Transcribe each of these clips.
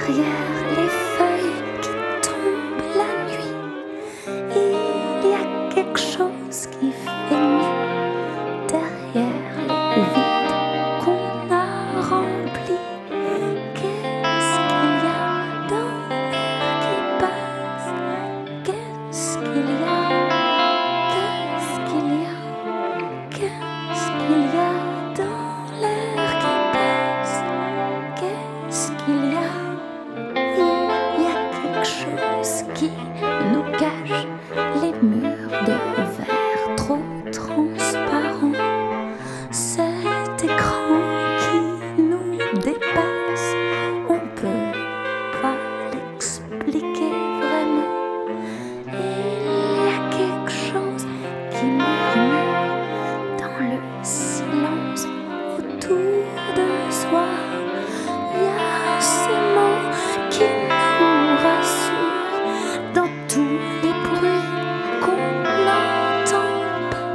derrière les feuilles qui tombent la nuit, il y a quelque chose qui fait nuit derrière le vide qu'on a rempli. Qu'est-ce qu'il y a dans l'air qui passe? Qu'est-ce qu'il y a? Qu'est-ce qu'il y a? Qu'est-ce qu'il y a dans l'air qui passe? Qu'est-ce qu'il y a? Il y a quelque chose qui nous cache, les murs de verre trop transparents, cet écran qui nous dépasse. On peut pas l'expliquer vraiment. Il y a quelque chose qui murmure dans le silence autour de soi. Il y a ces mots qui nous rassurent dans tous les bruits qu'on n'entend pas.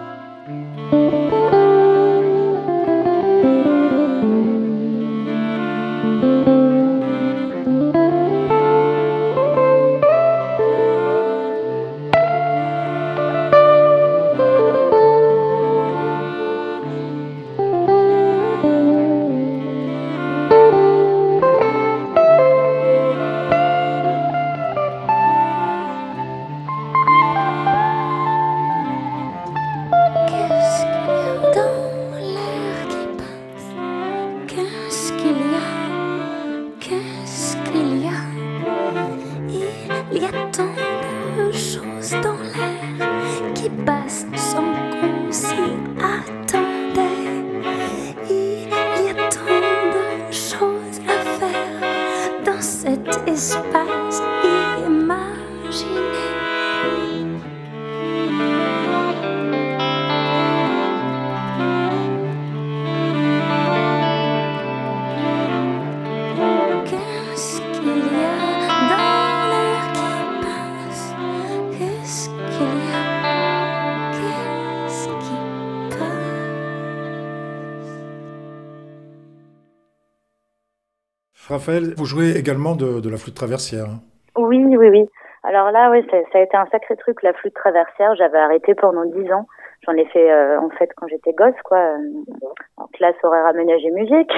Qu'est-ce qu'il y a dans l'air qui passe? Qu'est-ce qu'il y a? Qu'est-ce qu'il y a? Il y a tant de choses dans l'air qui passent sans qu'on s'y attendait. Il y a tant de choses à faire dans cet espace imaginé. Qu'est-ce qu'il y a dans l'air qui passe? Qu'est-ce qu'il y a? Qu'est-ce qui passe? Raphaël, vous jouez également de la flûte traversière. Oui, oui, oui. Alors là, oui, ça a été un sacré truc, la flûte traversière. J'avais arrêté pendant 10 ans. J'en ai fait, en fait, quand j'étais gosse, quoi, en classe horaire aménagée musique.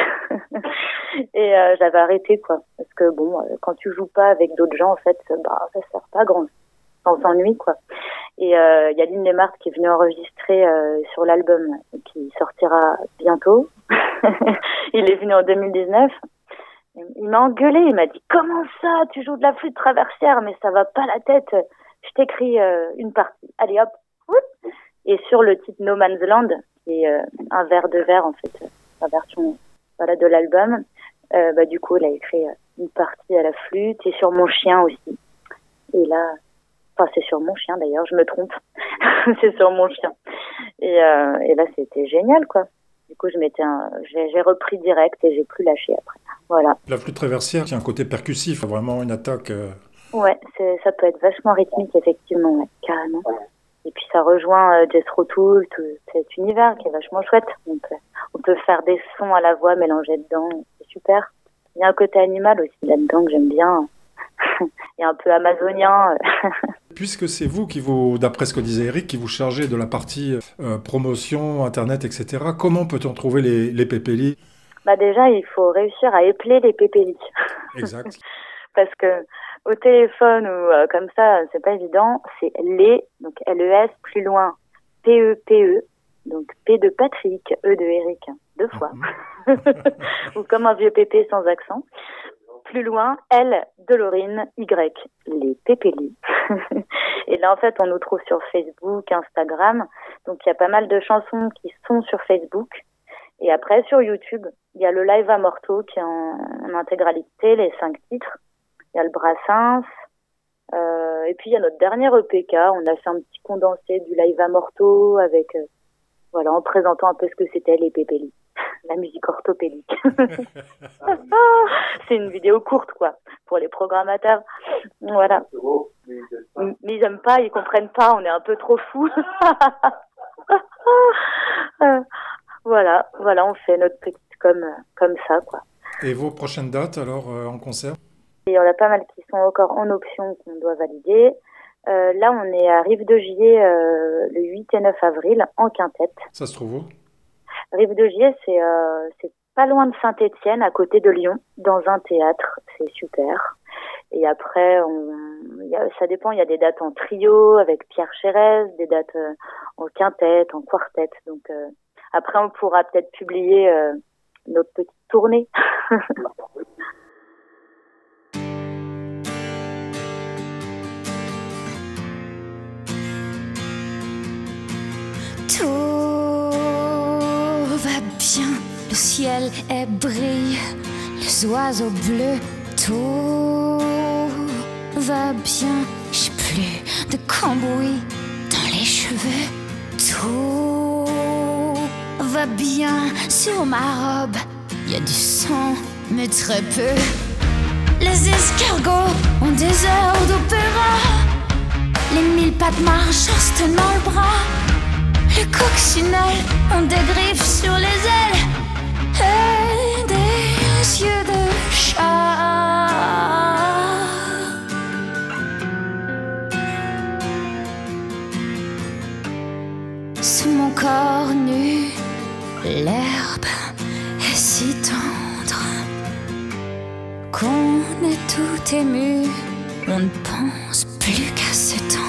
Et j'avais arrêté, quoi. Parce que, bon, quand tu joues pas avec d'autres gens, en fait, bah, ça sert pas à grand. On s'ennuie, quoi. Et il y a Lynn Lemart qui est venue enregistrer sur l'album qui sortira bientôt. Il est venu en 2019. Il m'a engueulé, il m'a dit « Comment ça, tu joues de la flûte traversière, mais ça va pas la tête. Je t'écris une partie. Allez hop. » Et sur le titre No Man's Land, qui est un vers de vers, en fait, la version voilà, de l'album, bah, du coup, il a écrit une partie à la flûte et sur mon chien aussi. Et là, enfin, c'est sur mon chien d'ailleurs, je me trompe. C'est sur mon chien. Et là, c'était génial, quoi. Du coup, j'ai repris direct et j'ai plus lâché après. Voilà. La flûte traversière, qui a un côté percussif, vraiment une attaque. Ouais, ça peut être vachement rythmique, effectivement, ouais, carrément. Et puis ça rejoint Jethro Tull, tout cet univers qui est vachement chouette. On peut faire des sons à la voix mélangés dedans, c'est super. Il y a un côté animal aussi là-dedans que j'aime bien. Il y a un peu amazonien. Puisque c'est vous d'après ce que disait Eric, qui vous chargez de la partie promotion, internet, etc., comment peut-on trouver les pépélis? Bah déjà, il faut réussir à épeler les pépélis. Exact. Parce que au téléphone ou comme ça, c'est pas évident. C'est donc LES, plus loin, PEPE, donc P de Patrick, E de Eric, 2 fois. Ou comme un vieux pépé sans accent. Plus loin, L de Laurine, Y, les pépélis. Et là, en fait, on nous trouve sur Facebook, Instagram. Donc, il y a pas mal de chansons qui sont sur Facebook. Et après, sur YouTube, il y a le Live à Morteau qui est en intégralité, les 5 titres. Il y a le Brassens. Et puis, il y a notre dernier EPK. On a fait un petit condensé du Live à Morteau avec, en présentant un peu ce que c'était les pépélis. La musique orthopédique. C'est une vidéo courte, quoi, pour les programmateurs. Voilà. Mais ils aiment pas, ils comprennent pas, on est un peu trop fous. Voilà, on fait notre petite comme ça, quoi. Et vos prochaines dates alors en concert? Et il y en a pas mal qui sont encore en option qu'on doit valider. Là, on est à Rive-de-Gier le 8 et 9 avril en quintette. Ça se trouve où? Rive-de-Gier, c'est pas loin de Saint-Étienne, à côté de Lyon, dans un théâtre. C'est super. Et après, ça dépend, il y a des dates en trio avec Pierre Chérez, des dates en quintette, en quartet. Donc après, on pourra peut-être publier notre petite tournée. Tout va bien, le ciel est brille, les oiseaux bleus, tout va bien. J'ai plus de cambouis dans les cheveux, tout va bien. Sur ma robe, y a du sang, mais très peu. Les escargots ont des heures d'opéra, les 1000 pattes marchent en se tenant le bras. Les coccinelles ont des griffes sur les ailes et des yeux de chat. Sous mon corps nu, l'herbe est si tendre qu'on est tout ému. On ne pense plus qu'à se tendre.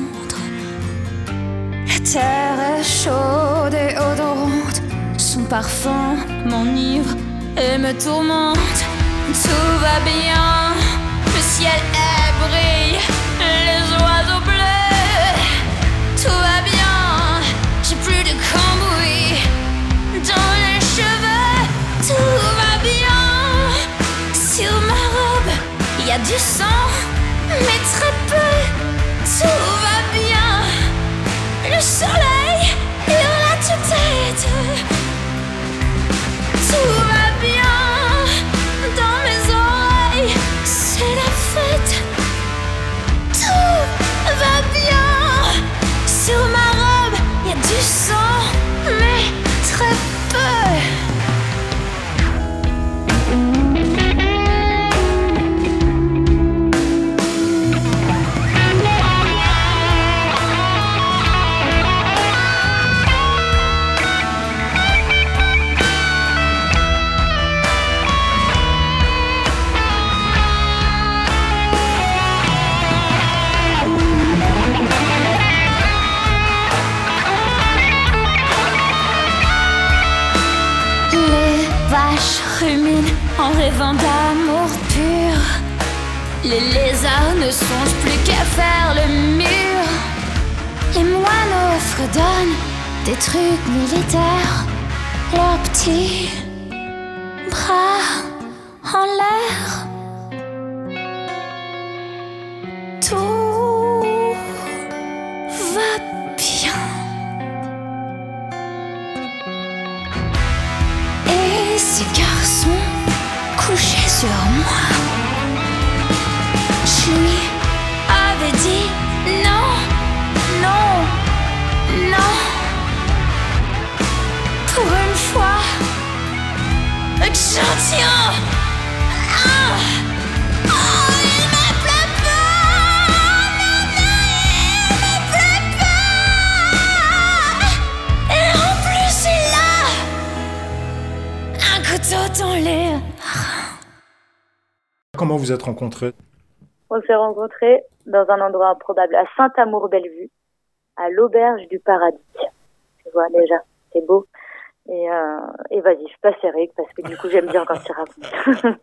La terre est chaude et odorante, son parfum m'enivre et me tourmente. Tout va bien, le ciel brille, les oiseaux bleus. Tout va bien, j'ai plus de cambouis dans les cheveux. Tout va bien, sur ma robe, il y a du sang, mais très peu. Tout va bien. Le soleil hurle à tue-tête. Tout va bien dans mes oreilles, c'est la fête. Tout va bien. Sur ma robe, y a du sang, mais très peu. En rêvant d'amour pur, les lézards ne songent plus qu'à faire le mur. Les moineaux fredonnent des trucs militaires, leurs petits bras en l'air. Tout va bien. Et ces garçons couché sur moi, je lui avais dit non, non, non. Pour une fois que j'en tiens un. Oh, il me plaît pas, non, non, il me plaît pas. Et en plus il a un couteau dans les... Comment vous êtes rencontrés? On s'est rencontrés dans un endroit improbable, à Saint-Amour-Bellevue, à l'auberge du Paradis. Tu vois déjà, c'est beau. Et vas-y, je passe Eric, parce que du coup j'aime bien quand tu racontes.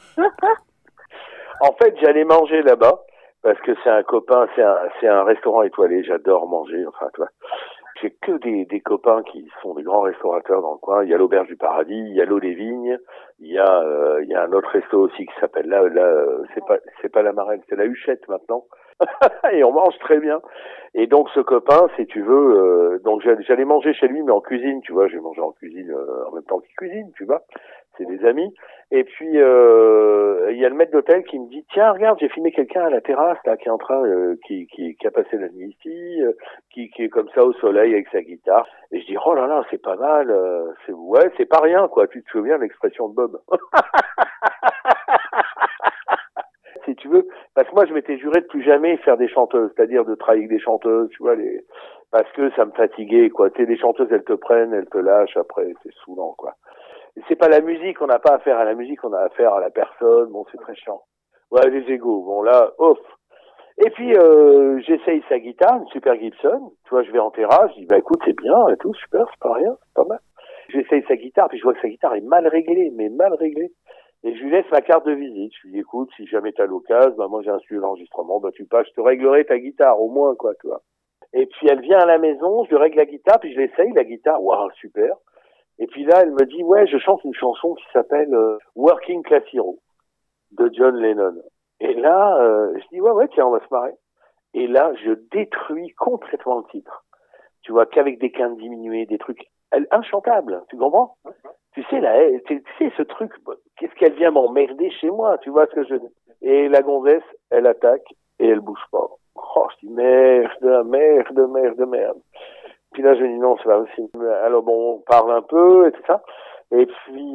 En fait, j'allais manger là-bas, parce que c'est un copain, c'est un restaurant étoilé, j'adore manger, enfin, tu vois. J'ai que des copains qui sont des grands restaurateurs dans le coin. Il y a l'Auberge du Paradis, il y a l'Eau des Vignes, il y a un autre resto aussi qui s'appelle c'est pas la Marelle, c'est la Huchette maintenant. Et on mange très bien. Et donc ce copain, si tu veux, donc j'allais manger chez lui, mais en cuisine, tu vois, je vais manger en cuisine en même temps qu'il cuisine, tu vois. C'est des amis. Et puis il y y a le maître d'hôtel qui me dit, tiens, regarde, j'ai filmé quelqu'un à la terrasse, là, qui est en train, qui a passé la nuit ici, qui est comme ça au soleil avec sa guitare. Et je dis, oh là là, c'est pas mal, c'est pas rien, quoi. Tu te souviens de l'expression de Bob? Si tu veux, parce que moi, je m'étais juré de plus jamais faire des chanteuses, c'est-à-dire de travailler avec des chanteuses, tu vois, parce que ça me fatiguait, quoi. Tu sais, les chanteuses, elles te prennent, elles te lâchent, après, c'est saoulant, quoi. C'est pas la musique, on n'a pas affaire à la musique, on a affaire à la personne, bon, c'est très chiant. Ouais, les égos, bon, là, off. Et puis, j'essaye sa guitare, une super Gibson, tu vois, je vais en terrasse, je dis, bah écoute, c'est bien et tout, super, c'est pas rien, c'est pas mal. J'essaye sa guitare, puis je vois que sa guitare est mal réglée, mais mal réglée. Et je lui laisse ma carte de visite. Je lui dis, écoute, si jamais t'as l'occasion, bah moi j'ai un studio d'enregistrement, bah tu passes, je te réglerai ta guitare, au moins, quoi, tu vois. Et puis elle vient à la maison, je lui règle la guitare, puis je l'essaye, la guitare, waouh, super. Et puis là, elle me dit, ouais, je chante une chanson qui s'appelle Working Class Hero de John Lennon. Et là, je dis, ouais, tiens, on va se marrer. Et là, je détruis complètement le titre. Tu vois, qu'avec des quintes diminuées, des trucs inchantables, tu comprends? Tu sais, là, tu sais, ce truc, qu'est-ce qu'elle vient m'emmerder chez moi, tu vois ce que je dis? Et la gonzesse, elle attaque et elle bouge pas. Oh, je dis, merde. Puis là, je dis, non, c'est pas possible. Alors bon, on parle un peu et tout ça. Et puis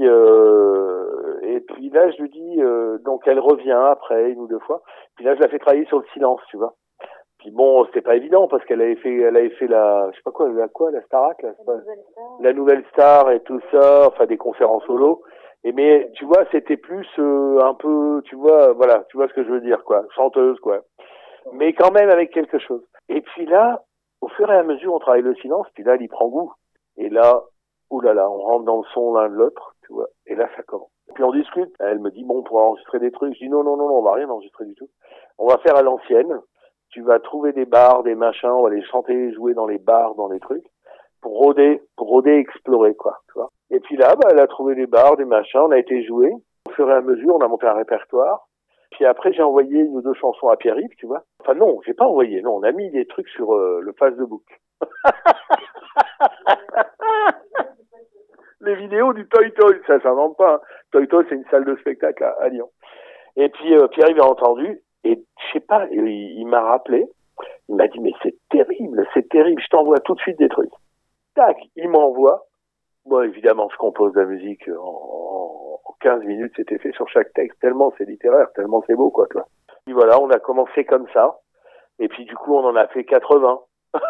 là, je lui dis, donc elle revient après, 1 ou 2 fois. Puis là, je la fais travailler sur le silence, tu vois. Puis bon, c'était pas évident parce qu'elle avait fait la, je sais pas quoi, la Starac, là, la Nouvelle Star et tout ça, enfin des concerts en solo. Et mais tu vois, c'était plus un peu, tu vois, voilà, tu vois ce que je veux dire, quoi, chanteuse, quoi. Mais quand même avec quelque chose. Et puis là, au fur et à mesure, on travaille le silence, puis là, elle y prend goût. Et là, oulala, on rentre dans le son l'un de l'autre, tu vois. Et là, ça commence. Puis on discute. Elle me dit, bon, on pourra enregistrer des trucs. Je dis, non, on va rien enregistrer du tout. On va faire à l'ancienne. Tu vas trouver des bars, des machins, on va les chanter, jouer dans les bars, dans les trucs, pour rôder, explorer, quoi, tu vois. Et puis là, bah, elle a trouvé des bars, des machins, on a été jouer. Au fur et à mesure, on a monté un répertoire. Puis après, j'ai envoyé 1 ou 2 chansons à Pierre-Yves, tu vois. Enfin non, j'ai pas envoyé, non, on a mis des trucs sur le Facebook. Les vidéos du Toy Toy, ça s'invente pas. Hein. Toy Toy, c'est une salle de spectacle à Lyon. Et puis Pierre-Yves a entendu, et je sais pas, il m'a rappelé, il m'a dit, mais c'est terrible, je t'envoie tout de suite des trucs. Tac, il m'envoie. Bon, évidemment, je compose de la musique en 15 minutes, c'était fait sur chaque texte, tellement c'est littéraire, tellement c'est beau, quoi, tu vois. Puis voilà, on a commencé comme ça, et puis du coup, on en a fait 80.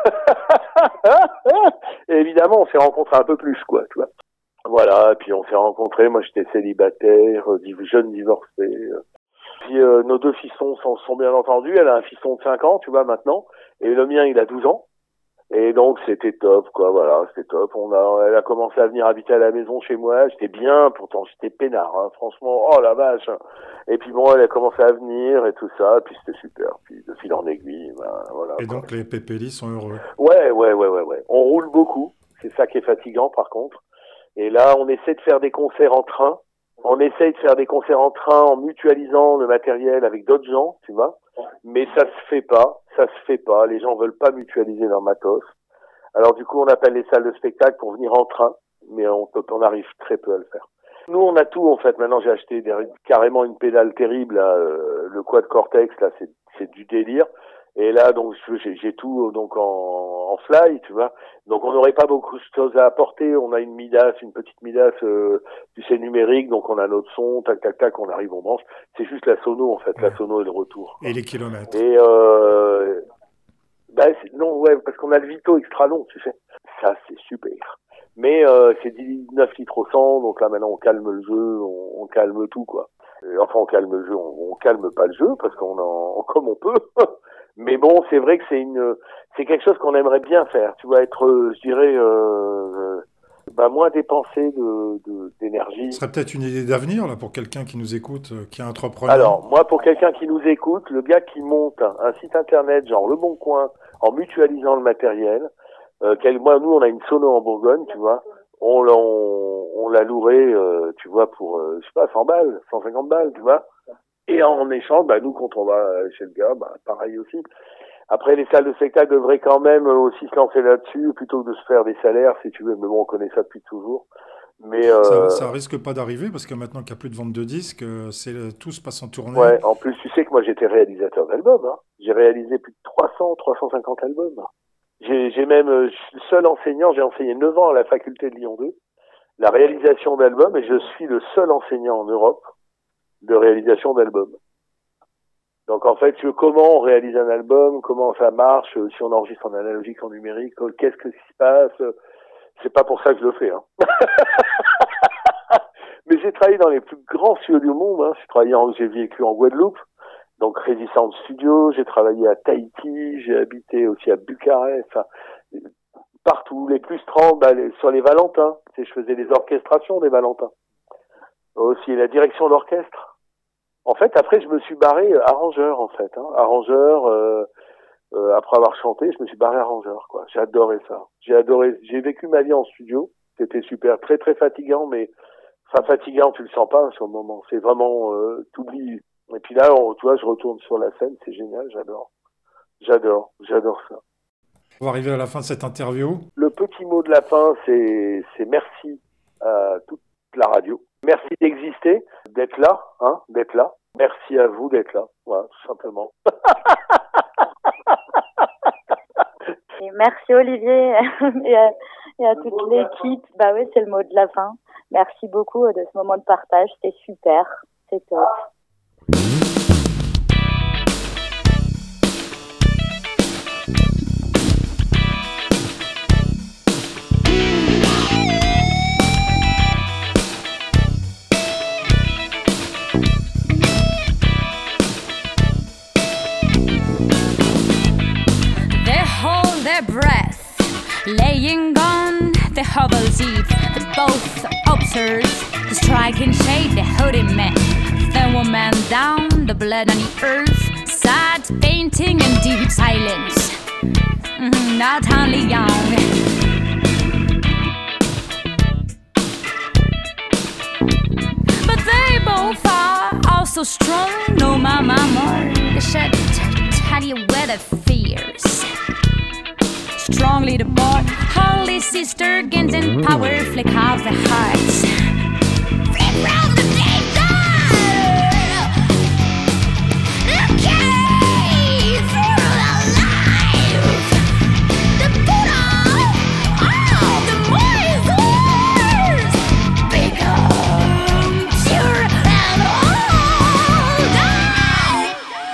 Et évidemment, on s'est rencontrés un peu plus, quoi, tu vois. Voilà, puis on s'est rencontrés, moi j'étais célibataire, jeune divorcé. Puis nos 2 fissons sont bien entendus, elle a un fisson de 5 ans, tu vois, maintenant, et le mien, il a 12 ans. Et donc c'était top, quoi, voilà, c'était top. Elle a commencé à venir habiter à la maison chez moi, j'étais bien, pourtant j'étais peinard, hein, franchement, oh la vache. Et puis bon, elle a commencé à venir et tout ça, et puis c'était super, puis de fil en aiguille, ben, voilà. Et quoi. donc les Pépélis sont heureux. Ouais. On roule beaucoup, c'est ça qui est fatigant par contre. Et là, on essaie de faire des concerts en train. On essaye de faire des concerts en train en mutualisant le matériel avec d'autres gens, tu vois. Mais ça se fait pas. Les gens veulent pas mutualiser leur matos. Alors du coup, on appelle les salles de spectacle pour venir en train, mais on arrive très peu à le faire. Nous, on a tout en fait. Maintenant, j'ai acheté carrément une pédale terrible, là, le Quad Cortex, là, c'est du délire. Et là, donc, j'ai tout donc en fly, tu vois. Donc, on n'aurait pas beaucoup de choses à apporter. On a une petite Midas, tu sais, numérique. Donc, on a notre son, tac, on arrive, on branche. C'est juste la sono, en fait, la sono et le retour. Quoi. Et les kilomètres. Et non, ouais, parce qu'on a le Vito extra long, tu sais. Ça, c'est super. Mais c'est 19 litres au 100, donc là, maintenant, on calme le jeu, on calme tout, quoi. Enfin, on calme le jeu, on calme pas le jeu, parce comme on peut. Mais bon, c'est vrai que c'est quelque chose qu'on aimerait bien faire. Tu vas être, je dirais, moins dépensé d'énergie. Ce serait peut-être une idée d'avenir là pour quelqu'un qui nous écoute, qui est entrepreneur. Alors, moi, pour quelqu'un qui nous écoute, le gars qui monte un site internet, genre Le Bon Coin, en mutualisant le matériel, nous, on a une sono en Bourgogne, tu vois. On l'a loué, tu vois, pour, je sais pas, 100 balles, 150 balles, tu vois. Et en échange, nous, quand on va chez le gars, pareil aussi. Après, les salles de spectacle devraient quand même aussi se lancer là-dessus, plutôt que de se faire des salaires, si tu veux. Mais bon, on connaît ça depuis toujours. Mais Ça risque pas d'arriver parce que maintenant qu'il n'y a plus de vente de disques, tout se passe en tournée. ouais, en plus, tu sais que moi j'étais réalisateur d'albums. Hein. J'ai réalisé plus de 350 albums. J'ai même, je suis le seul enseignant, j'ai enseigné 9 ans à la faculté de Lyon 2, la réalisation d'albums, et je suis le seul enseignant en Europe de réalisation d'albums. Donc en fait, comment on réalise un album, comment ça marche, si on enregistre en analogique, en numérique, qu'est-ce qui se passe, c'est pas pour ça que je le fais. Hein. Mais j'ai travaillé dans les plus grands studios du monde. Hein. J'ai vécu en Guadeloupe, donc Résistance Studio. J'ai travaillé à Tahiti. J'ai habité aussi à Bucarest. Enfin, partout, les plus 30, sur les Valentins. Je faisais les orchestrations des Valentins. Aussi la direction d'orchestre. En fait, après, je me suis barré arrangeur, en fait. Hein. Arrangeur. Après avoir chanté, je me suis barré arrangeur, quoi. J'ai adoré ça. J'ai vécu ma vie en studio. C'était super, très très fatigant, mais enfin fatigant, tu le sens pas sur le moment. C'est vraiment t'oublies. Et puis là, tu vois, je retourne sur la scène, c'est génial, j'adore ça. On va arriver à la fin de cette interview. Le petit mot de la fin, c'est merci à toute la radio. Merci d'exister, d'être là, hein, d'être là. Merci à vous d'être là, voilà, tout simplement. Et merci Olivier et à toute l'équipe. Bah oui, c'est le mot de la fin. Merci beaucoup de ce moment de partage, c'était super, c'est top. Breath, laying on the hovel's eve, they both observe the striking shade, the hooded man, the woman down, the blood on the earth, sad painting and deep silence, not only young. But they both are also strong, no mama more, they should tell you where the fears. Strongly the boy, holy sister gains in power, flick off the hearts. Free from the danger, okay, through the life. The Buddha, the more is worse. Become pure and all die.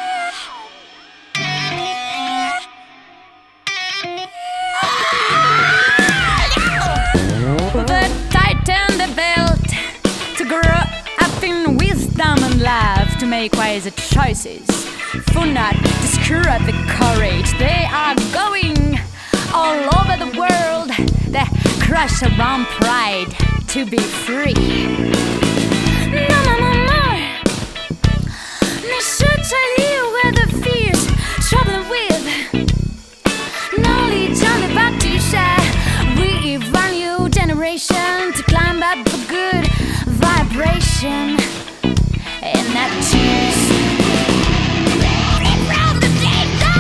Love to make wiser choices, for not to screw up the courage. They are going all over the world. They crush around pride to be free. No, no, no, no. They should tell you where the fears traveling with. Knowledge on the back to share. We value generation to climb up for good vibration. And that choose free from the danger,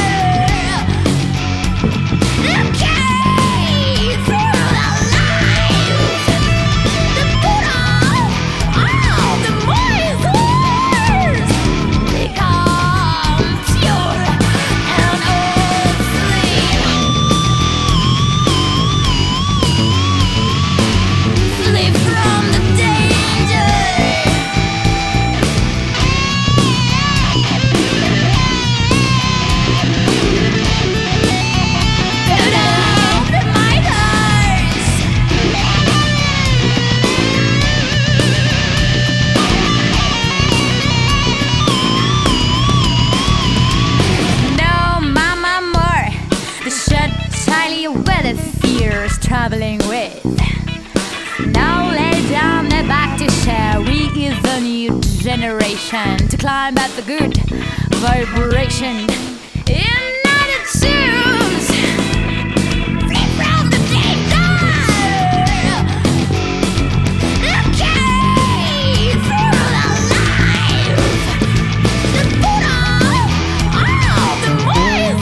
okay, through the life. The Buddha, the more is worse. Become pure and earthly. Flee from the danger. Traveling with. Now lay down their back to share. We is the new generation to climb at the good vibration. United choose free from the danger. Okay, through the life. The Buddha, the more is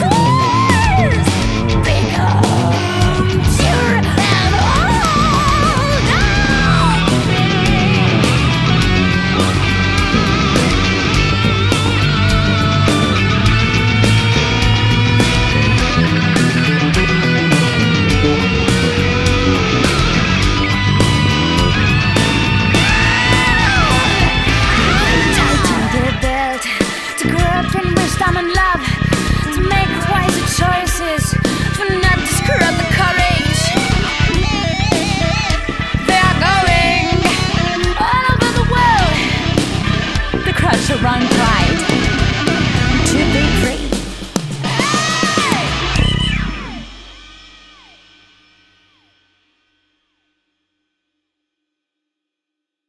worse. Become pure and all die. strength and wisdom and love to make wiser choices.